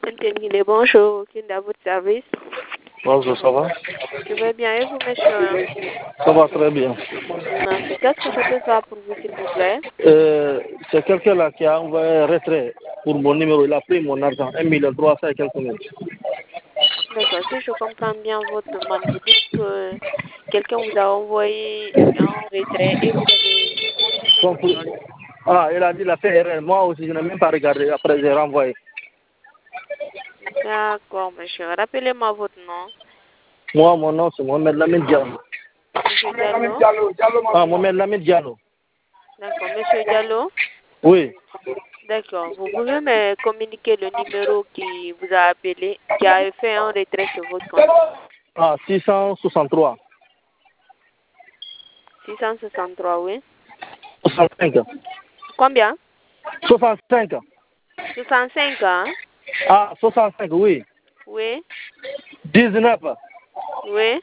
Anthony, bonjour, aucune à votre service. Bonjour, ça va? Je vais bien et vous, monsieur? Ça va très bien. Merci. Qu'est-ce que je peux faire pour vous, s'il vous plaît? C'est quelqu'un là qui a envoyé un retrait pour mon numéro. Il a pris mon argent, 1 300 et quelques mille. D'accord. Si je comprends bien votre demande, vous dites que quelqu'un vous a envoyé un retrait et vous avez touché vos soldes. Ah, il a dit la fait. Moi aussi, je n'ai même pas regardé. Après, j'ai renvoyé. D'accord, monsieur. Rappelez-moi votre nom. Moi, mon nom, c'est Mohamed Lamine Diallo. Monsieur Diallo? Ah, Mohamed Lamine Diallo. D'accord. Monsieur Diallo? Oui. D'accord. Vous pouvez me communiquer le numéro qui vous a appelé, qui a fait un retrait sur votre compte? Ah, 663. 663, oui. 65. Combien? 65. 65, hein? Ah, 65, oui. Oui. 19. Oui.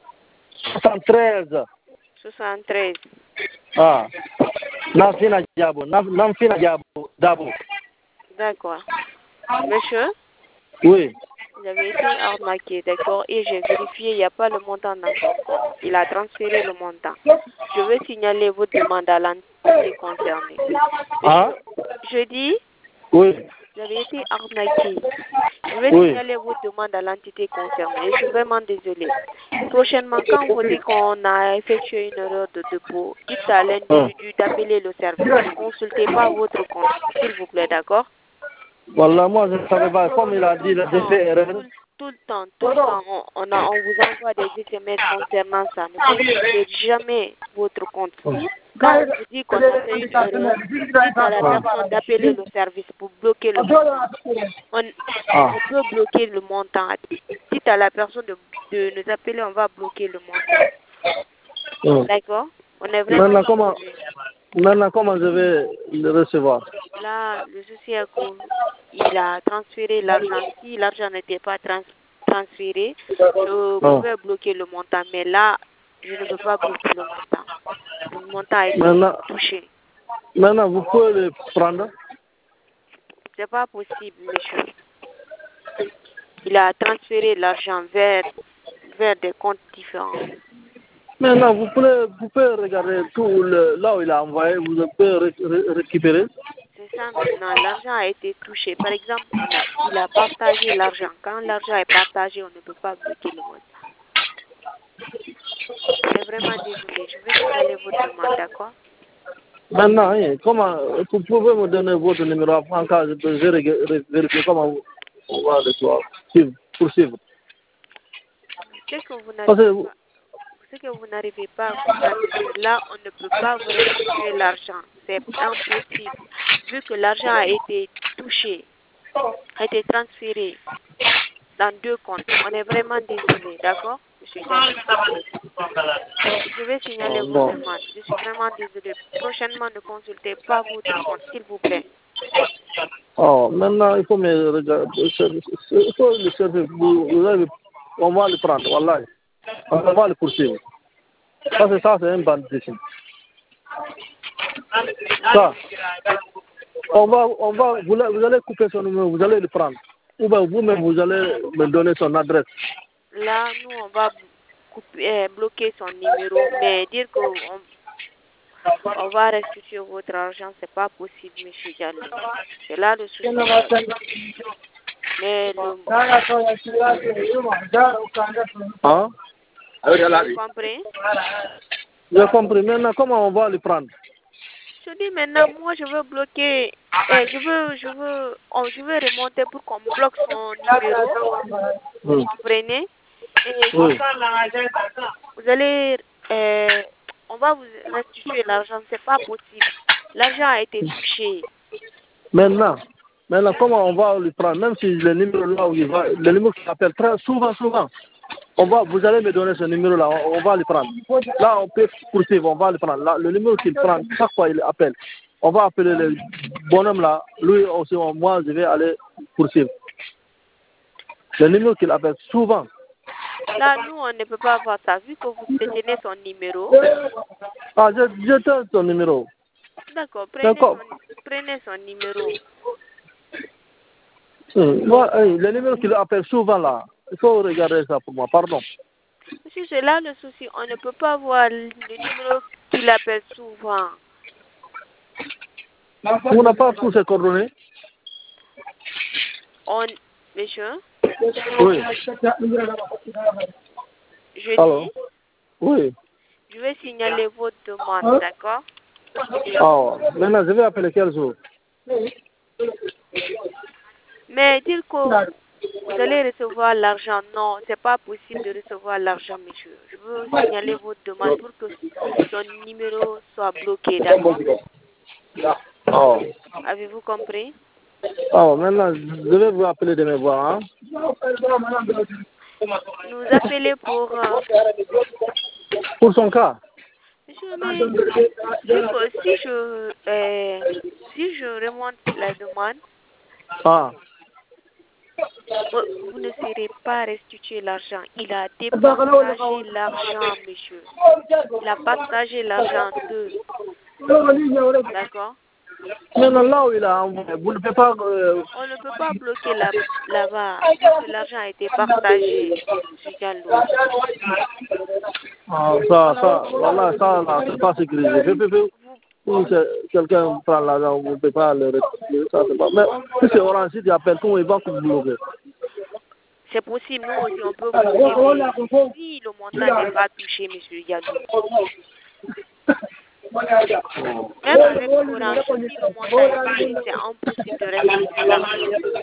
73. 73. Ah. Namfina Diabo. Namfina Dabo. D'accord. Monsieur, Oui. vous avez été arnaqué, d'accord? Et j'ai vérifié, il n'y a pas le montant dans son compte. Il a transféré le montant. Je vais signaler votre demande à l'entité concernée. Ah? Monsieur, je dis, Oui. vous avez été arnaqué. Je vais Oui. signaler votre demande à l'entité concernée. Je suis vraiment désolée. Prochainement, quand vous dites qu'on a effectué une erreur de dépôt, dites à l'individu d'appeler le service. Ne consultez pas votre compte, s'il vous plaît, d'accord? Voilà, moi je ne savais pas. Comme il a dit, il a fait erreur. Tout le temps, on vous envoie des SMS concernant ça. Ne consultez jamais votre compte. Quand on vous dit qu'on a fait une erreur, dites à la personne d'appeler le service pour bloquer le montant. On peut bloquer le montant. Dites à la personne de nous appeler, on va bloquer le montant. D'accord? On est vraiment désolé. Maintenant, comment je vais le recevoir? Là, le souci est qu'il a transféré l'argent. Si l'argent n'était pas transféré, je pouvais bloquer le montant. Mais là, je ne peux pas bloquer le montant. Le montant a été touché. Maintenant, vous pouvez le prendre? C'est pas possible, monsieur. Il a transféré l'argent vers des comptes différents. Maintenant, vous pouvez regarder tout là où il a envoyé, vous pouvez récupérer. C'est ça maintenant, l'argent a été touché. Par exemple, il a partagé l'argent. Quand l'argent est partagé, on ne peut pas bloquer le montant. On est vraiment désolé. Je vais signaler votre demande, d'accord? Maintenant, comment vous pouvez me donner votre numéro en cas de vérifier comment on va le poursuivre. Ce que vous n'arrivez pas à comprendre, monsieur, là, on ne peut pas vous restituer l'argent. C'est impossible. Vu que l'argent a été touché, a été transféré dans 2 comptes. On est vraiment désolé, d'accord, monsieur Diallo? Je vais signaler votre demande. Je suis vraiment désolé. Prochainement, ne consultez pas votre compte, s'il vous plaît. Oh, maintenant, il faut me regarder. Il faut le service. On va le prendre, voilà. On va le poursuivre. Parce que ça, c'est un banditisme. Ça, vous allez couper son numéro, vous allez le prendre. Ou bien vous-même, vous allez me donner son adresse. Là, nous, on va bloquer son numéro, mais dire qu'on va restituer votre argent, c'est pas possible, monsieur Diallo. C'est là le souci. Mais Hein? Vous avez compris? J'ai compris. Maintenant, comment on va le prendre? Je dis maintenant, moi, je veux bloquer. Je veux remonter pour qu'on bloque son numéro. Vous comprenez? Et vous allez, on va vous restituer l'argent. C'est pas possible. L'argent a été touché. Maintenant, comment on va le prendre? Même si le numéro là où il va, le numéro qui appelle très souvent, vous allez me donner ce numéro là, on va le prendre. Là, on peut poursuivre, on va le prendre. Là, le numéro qu'il prend, chaque fois il appelle, on va appeler le bonhomme là, lui aussi, moi je vais aller poursuivre. Le numéro qu'il appelle souvent. Là, nous, on ne peut pas voir ça, vu que vous détenez son numéro. Ah, je donne son numéro. D'accord, prenez son numéro. Moi, les numéros qu'il appelle souvent là, il faut regarder ça pour moi, pardon. Monsieur, c'est là le souci. On ne peut pas voir le numéro qu'il appelle souvent. On n'a pas tous ces coordonnées? Monsieur, Oui. je Alors? dis, Oui. je vais signaler votre demande, d'accord? Oh, maintenant, je vais appeler quel jour? Mais dire que vous allez recevoir l'argent, non, c'est pas possible de recevoir l'argent, monsieur. Je veux signaler votre demande pour que son numéro soit bloqué, d'accord? Oh. Avez-vous compris? Oh, maintenant, je vais vous appeler de me voir, hein? Nous appeler pour... Pour son cas? monsieur, mais vu que si je remonte la demande, Ah. vous ne serez pas restitué l'argent. Il a départagé l'argent, monsieur. Il a partagé l'argent en deux. D'accord? Maintenant, là où il a envoyé, vous ne pouvez pas... On ne peut pas bloquer là-bas, vu que l'argent a été partagé, monsieur Diallo. Ah, ça, voilà, ça, là, c'est pas sécurisé. Si quelqu'un prend l'argent, vous ne pouvez pas le restituer, ça, c'est pas... Mais si c'est Orange, si tu appelles, comment il va vous bloquer? C'est possible, nous aussi, on peut bloquer, mais si le montant n'est pas touché, monsieur Diallo. Même avec Orange, si le montant est touché, c'est impossible de restituer l'argent.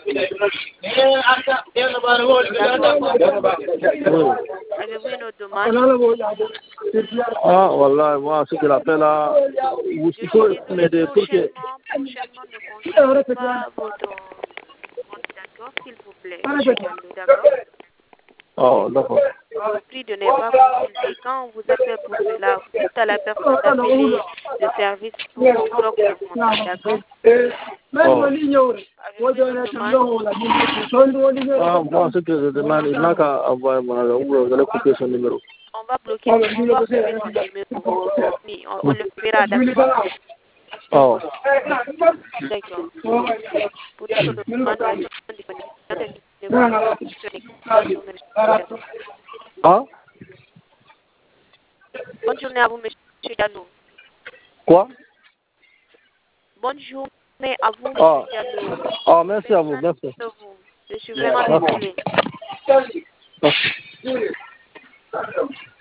D'accord? Avez-vous une autre demande? Ah, voilà, moi, ce qu'il appelle là, vous Je faut suis désolée, m'aider pour que... prochainement, ne consultez pas votre demande, d'accord, s'il vous plaît, monsieur Diallo, d'accord? Oh, d'accord. Je vous prie de ne pas consulter. Quand on vous appelle pour cela, vous dites à la personne d'appeler le service pour qu'on bloque le montant, d'accord? Oh. Avez-vous une autre demande? Ah, moi, ce que je demande, il n'a qu'à envoyer mon argent, vous allez couper son numéro. On va couper son numéro. Oui, on le fera, d'accord? Oh. D'accord. Pour toute demande, Ah? bonne journée à vous, monsieur Diallo. Quoi? Bonne journée à vous, Ah. monsieur Diallo. Ah, merci à vous, merci. Je suis vraiment désolée. Merci.